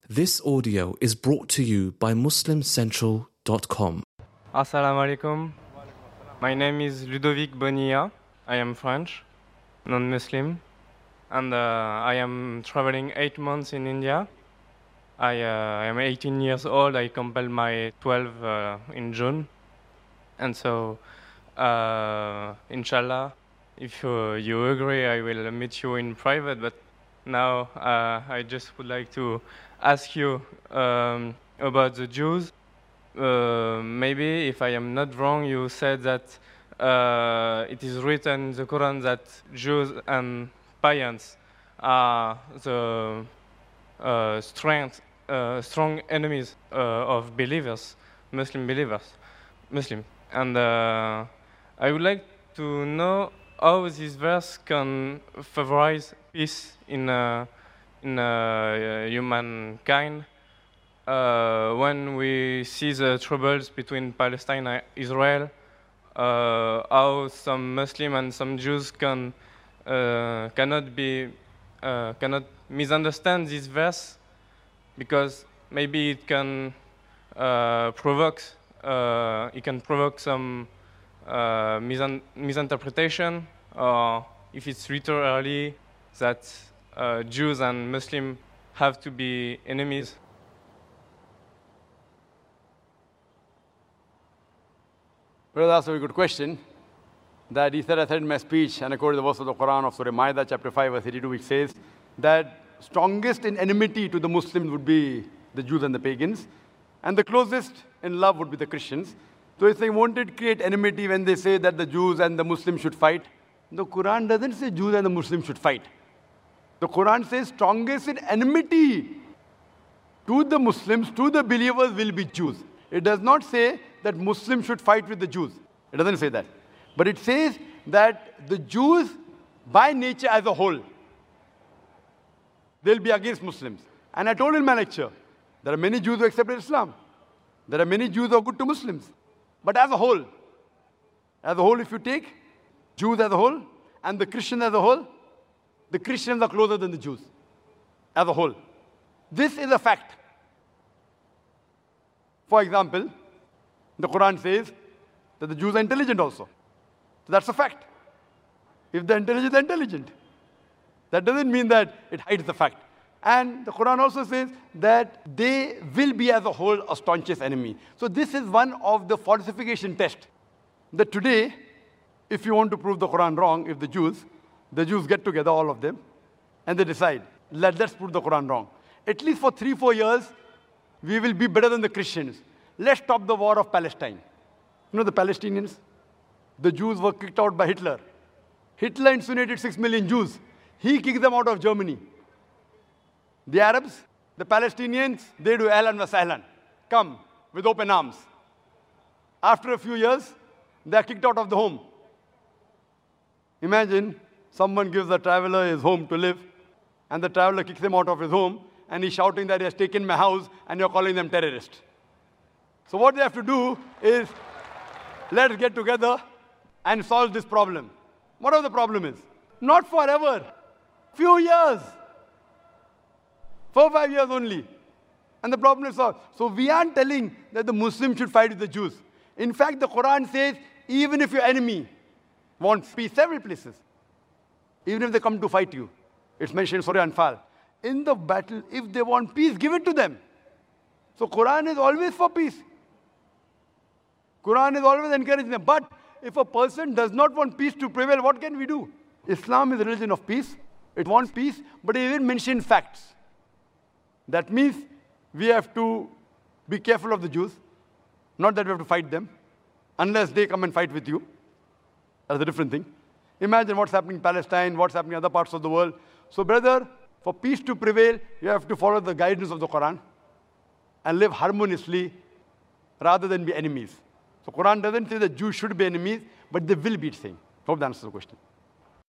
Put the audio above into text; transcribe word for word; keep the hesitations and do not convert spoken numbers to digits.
This audio is brought to you by Muslim Central dot com. Assalamu alaikum. My name is Ludovic Bonilla. I am French, non-Muslim, and uh, I am traveling eight months in India. I uh, am eighteen years old. I completed my twelve uh, in June, and so, uh, inshallah, if uh, you agree, I will meet you in private. But now uh, I just would like to ask you um, about the Jews. Uh, maybe, if I am not wrong, you said that uh, it is written in the Quran that Jews and pagans are the uh, strength, uh, strong enemies uh, of believers, Muslim believers, Muslim. And uh, I would like to know how this verse can favorize peace in uh, in uh, humankind. Uh, when we see the troubles between Palestine and Israel, uh, how some Muslim and some Jews can uh, cannot be uh, cannot misunderstand this verse, because maybe it can uh, provoke uh, it can provoke some uh, misun- misinterpretation, or if it's literally that uh, Jews and Muslims have to be enemies. Brother, that's a very good question. That he said, I said in my speech, and I quoted the verse of the Quran of Surah Ma'idah, chapter five, verse eighty-two, which says that strongest in enmity to the Muslims would be the Jews and the pagans, and the closest in love would be the Christians. So if they wanted to create enmity when they say that the Jews and the Muslims should fight, the Quran doesn't say Jews and the Muslims should fight. The Quran says strongest in enmity to the Muslims, to the believers will be Jews. It does not say that Muslims should fight with the Jews. It doesn't say that. But it says that the Jews, by nature as a whole, they'll be against Muslims. And I told in my lecture, there are many Jews who accepted Islam. There are many Jews who are good to Muslims. But as a whole, as a whole, if you take Jews as a whole and the Christians as a whole, the Christians are closer than the Jews as a whole. This is a fact. For example, the Quran says that the Jews are intelligent also. So that's a fact. If they're intelligent, they're intelligent. That doesn't mean that it hides the fact. And the Quran also says that they will be as a whole a staunchest enemy. So this is one of the falsification tests. That today, if you want to prove the Quran wrong, if the Jews, the Jews get together, all of them, and they decide, Let, let's prove the Quran wrong. At least for three, four years, we will be better than the Christians. Let's stop the war of Palestine. You know the Palestinians? The Jews were kicked out by Hitler. Hitler incinerated six million Jews. He kicked them out of Germany. The Arabs, the Palestinians, they do ahlan wa sahlan. Come with open arms. After a few years, they are kicked out of the home. Imagine someone gives a traveler his home to live, and the traveler kicks him out of his home, and he's shouting that he has taken my house, and you're calling them terrorists. So what they have to do is, let's get together and solve this problem. Whatever the problem is. Not forever. Few years. Four, five years only. And the problem is solved. So we aren't telling that the Muslims should fight with the Jews. In fact, the Quran says, even if your enemy wants peace, several places, even if they come to fight you, it's mentioned in Surah Anfal, in the battle, if they want peace, give it to them. So Quran is always for peace. Quran is always encouraging them. But if a person does not want peace to prevail, what can we do? Islam is a religion of peace. It wants peace, but it even mentions facts. That means we have to be careful of the Jews. Not that we have to fight them, unless they come and fight with you. That's a different thing. Imagine what's happening in Palestine, what's happening in other parts of the world. So brother, for peace to prevail, you have to follow the guidance of the Quran and live harmoniously rather than be enemies. So Quran doesn't say that Jews should be enemies, but they will be, it's saying. Hope that answers the question.